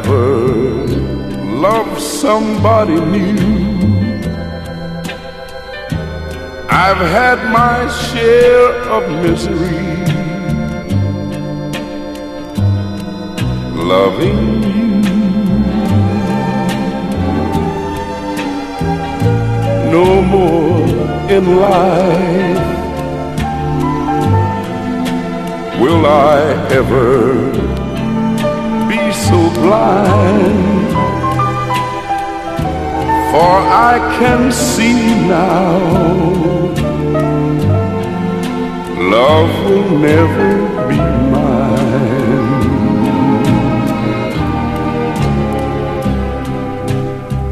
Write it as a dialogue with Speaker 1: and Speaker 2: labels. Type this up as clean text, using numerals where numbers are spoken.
Speaker 1: ever loved somebody new. I've had my share of misery loving you. No more in life will I ever be so blind, for I can see now love will never